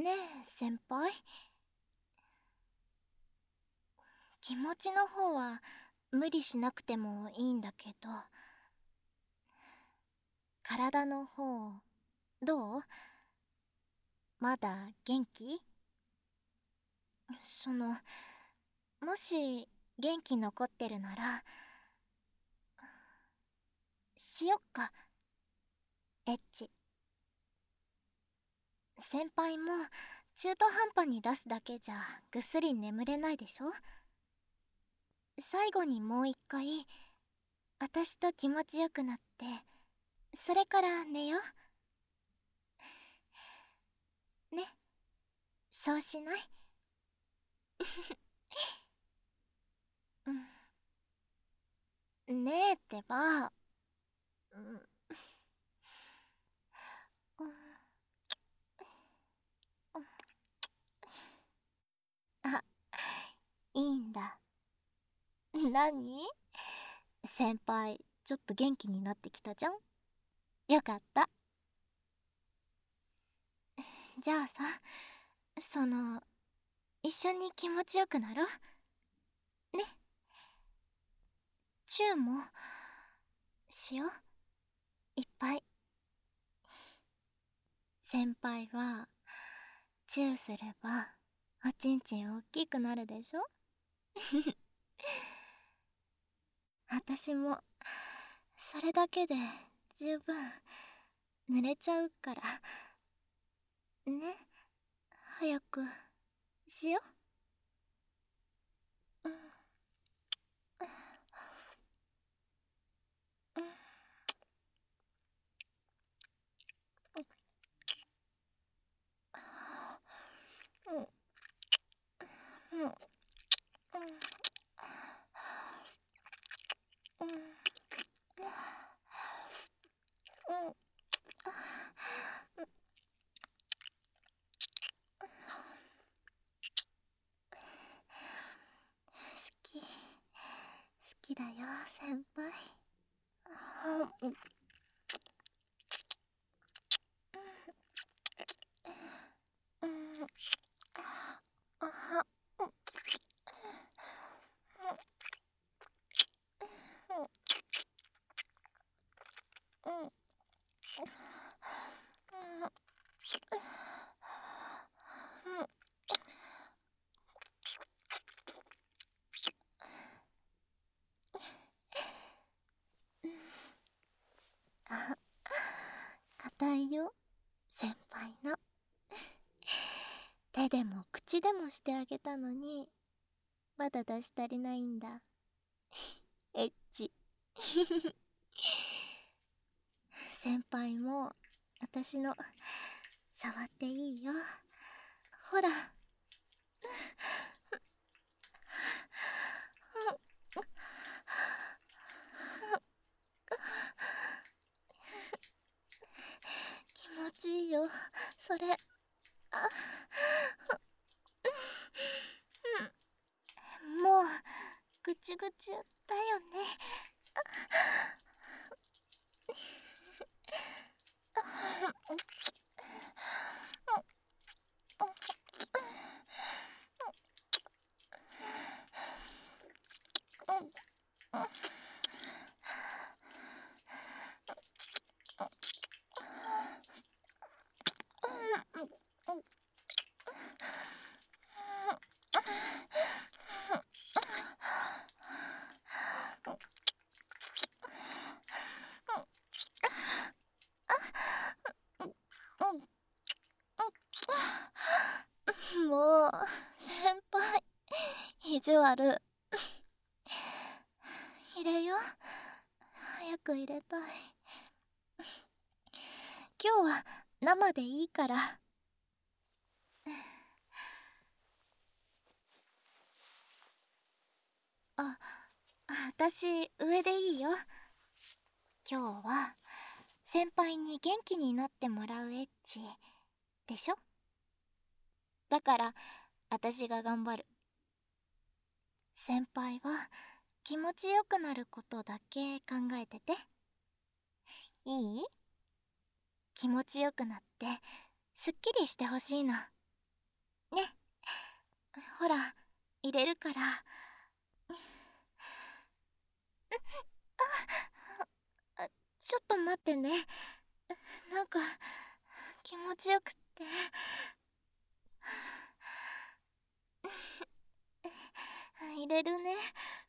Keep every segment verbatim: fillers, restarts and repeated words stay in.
ねえ先輩、気持ちの方は無理しなくてもいいんだけど、体の方どう？まだ元気？その、もし元気残ってるならしよっか、エッチ。先輩も中途半端に出すだけじゃぐっすり眠れないでしょ。最後にもう一回私と気持ちよくなって、それから寝ようね。そうしない？うんねえってば。うん、あ、いいんだ。何？先輩ちょっと元気になってきたじゃん。よかった。じゃあさ、その一緒に気持ちよくなろうね。チューもしよう、いっぱい。先輩はチューすればおちんちん大きくなるでしょ。私もそれだけで十分濡れちゃうからね。早くしよう。うんうんうんうんうんうん好き、好きだよ先輩。うんうんあうんあ、硬いよ先輩の。手でも口でもしてあげたのにまだ出し足りないんだ。エッチ。先輩も私の触っていいよ。ほら。気持ちいいよそれ。あ、もうぐちゅぐちゅだよね。もう先輩意地悪。入れよう、早く入れたい。今日は生でいいから。あ、私上でいいよ。今日は先輩に元気になってもらうエッチでしょ。だから私が頑張る。先輩は気持ちよくなることだけ考えてていい？気持ちよくなってすっきりしてほしいの。 ほら、入れるから。あ、ちょっと待ってね。なんか気持ちよくって。入れるね。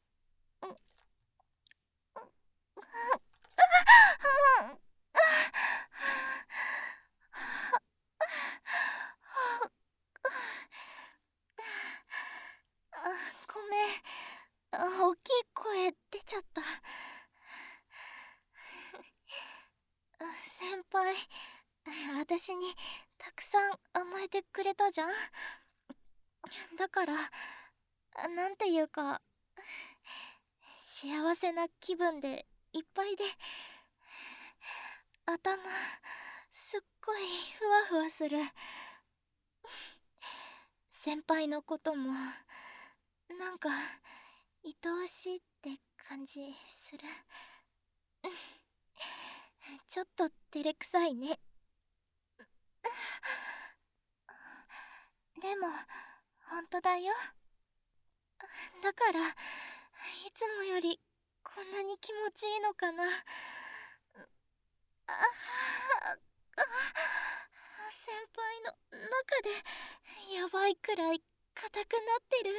あ、ごめん。あ、大きい声出ちゃった。先輩、私にたくさん甘えてくれたじゃん。だからなんていうか幸せな気分でいっぱいで、頭すっごいふわふわする。先輩のこともなんか愛おしいって感じする。ちょっと照れくさいね。でもほんとだよ。だからいつもよりこんなに気持ちいいのかな。ああ、先輩の中でやばいくらい硬くなってる。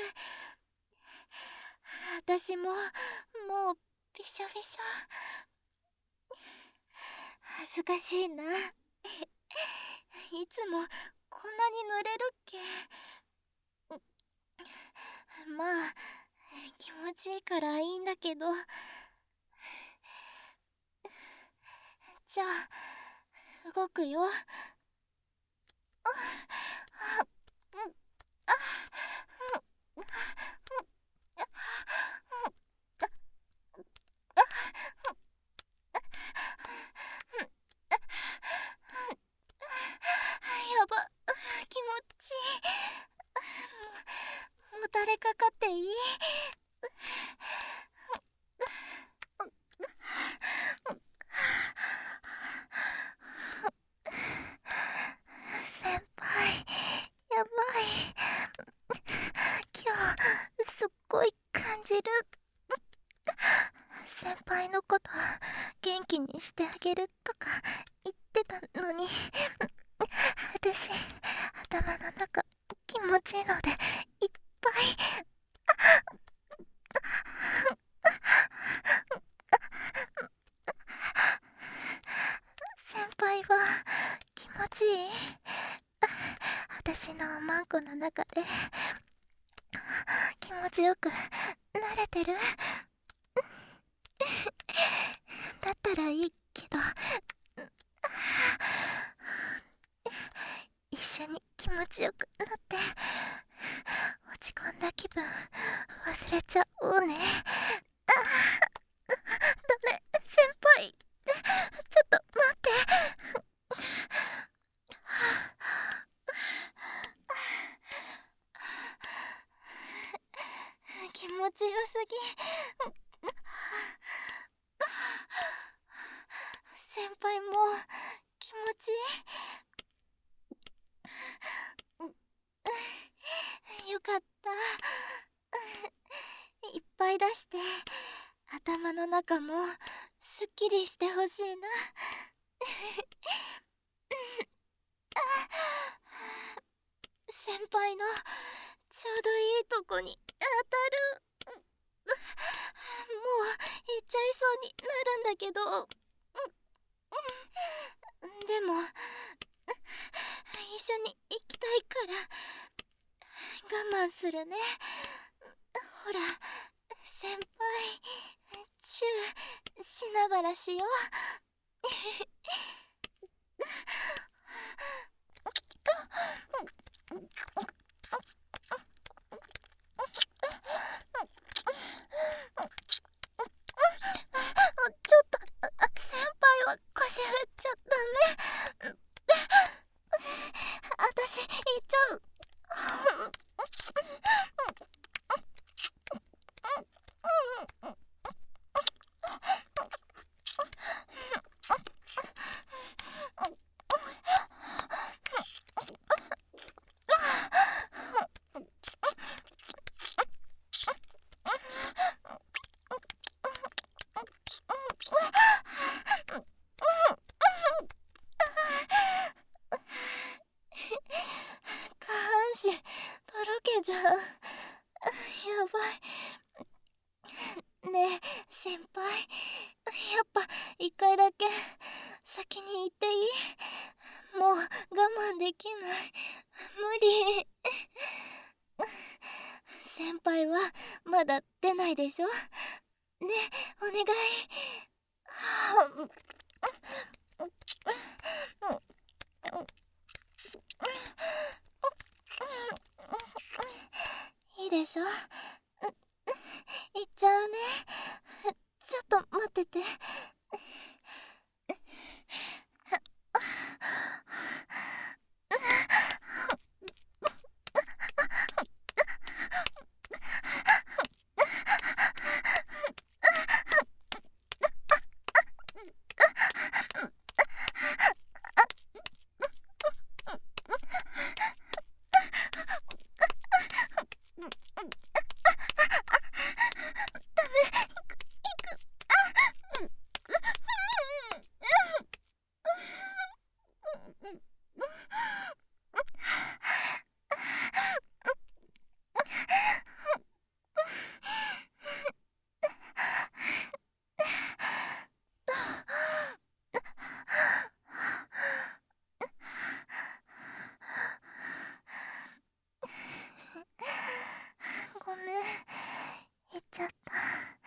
私ももうびしょびしょ。恥ずかしいな。いつもこんなに濡れるっけ。まあ気持ちいいからいいんだけど。じゃあ動くよ。やば、気持ちいい。もう誰かかっていい？先輩、やばい。今日すっごい感じる。先輩のこと元気にしてあげるとか言ってたのに、私頭の中気持ちいいのでいっぱい。先輩は気持ちいい？私のマンコの中で気持ちよく慣れてる？だったらいいけど、一緒に気持ちよくなって落ち込んだ気分忘れちゃおうね。あ、ダメ、先輩、ちょっと待って。気持ちよすぎ。先輩も気持ちいい。よかった。いっぱい出して頭の中もすっきりしてほしいな。先輩のちょうどいいとこに当たる。もう行っちゃいそうになるんだけど。でも一緒に行きたいから我慢するね。ほら先輩、チューしながらしよう。ちょっと先輩は腰振っちゃダメ。私行っちゃう。 きない。無理。先輩はまだ出ないでしょ。ね、お願い。いいでしょ。行っちゃうね。ちょっと待ってて。ごめん、言っちゃった。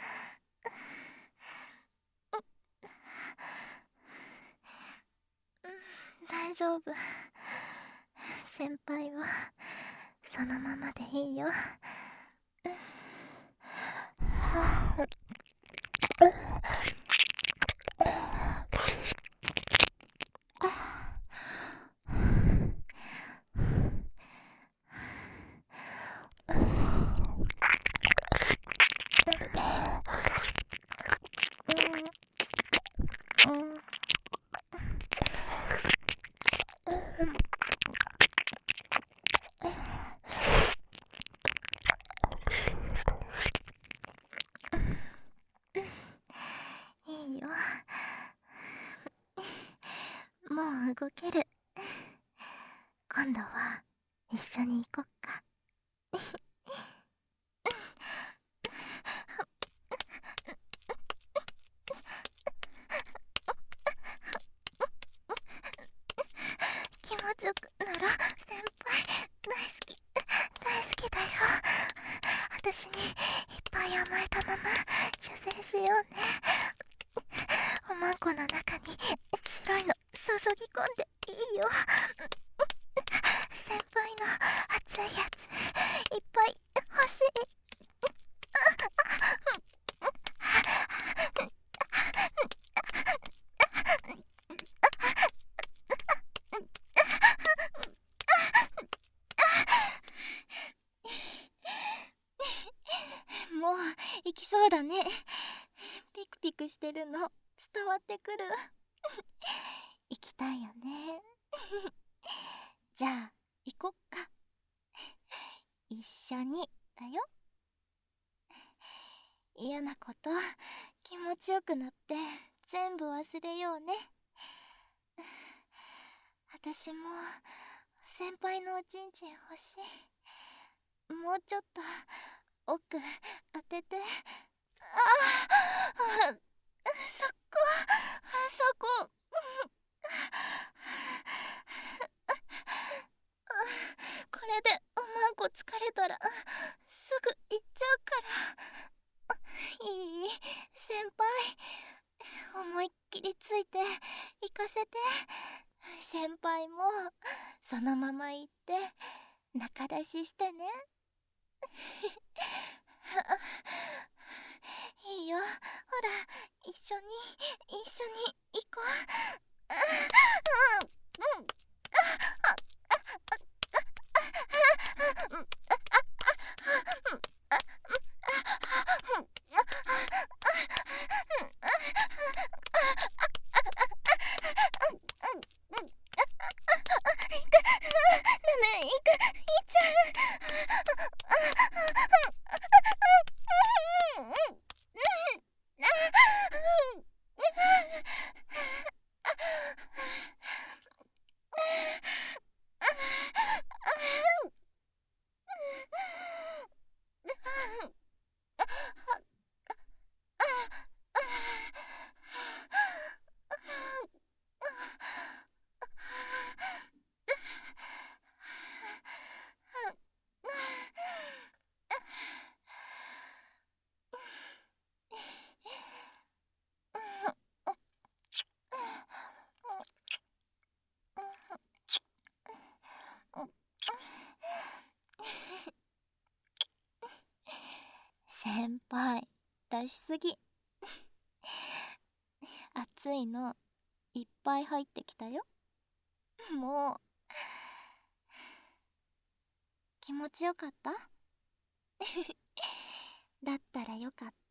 大丈夫。先輩はそのままでいいよ。いいよ。もう動ける。今度は一緒に行こっか。気持ちよくなら先輩大好き大好きだよ。私にいっぱい甘えたまま射精しようね。おまんこの中に白いの注ぎ込んでいいよ。先輩の熱いやついっぱい欲しい。もう行きそうだね。ピクピクしてるの伝わってくる。行きたいよね。じゃあ行こっか。一緒にだよ。嫌なこと気持ちよくなって全部忘れようね。私も先輩のおちんちん欲しい。もうちょっと奥当てて。ああ、そこそこ。これでおまんこ疲れたらすぐ行っちゃうから。いい？先輩、思いっきりついて行かせて。先輩もそのまま行って仲出ししてね。いいよ、ほら一緒に一緒に行こう。うんうん。 ラしすぎ。熱いのいっぱい入ってきたよ。もう気持ちよかった？だったらよかった。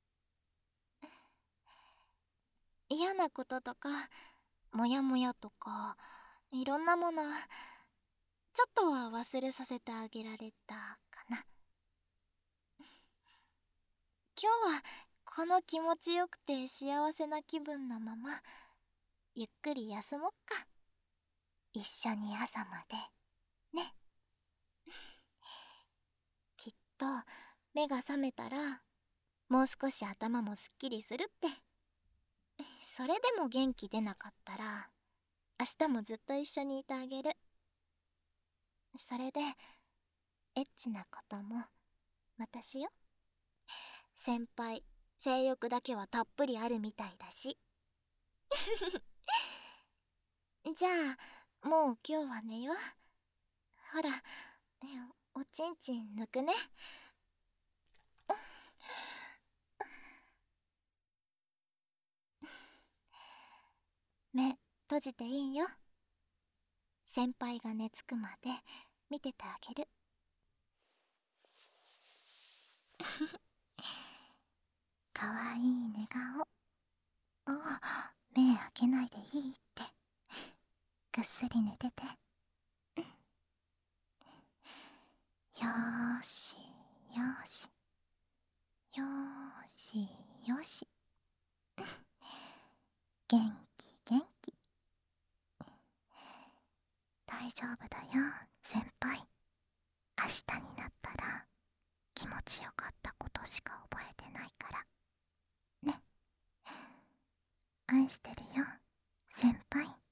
嫌なこととかモヤモヤとかいろんなものちょっとは忘れさせてあげられたかな。今日はこの気持ちよくて幸せな気分のままゆっくり休もっか。一緒に朝までね。きっと目が覚めたらもう少し頭もすっきりするって。それでも元気出なかったら明日もずっと一緒にいてあげる。それでエッチなことも私よ。先輩性欲だけはたっぷりあるみたいだし。じゃあもう今日は寝よう。ほらおちんちん抜くね。目閉じていいよ。先輩が寝つくまで見ててあげる。かわいい寝顔。あ、目開けないでいいって。ぐっすり寝てて。よーしよーしよーしよし。元気元気。大丈夫だよ先輩。明日になったら気持ちよかったことしか覚えてないからね。愛してるよ先輩。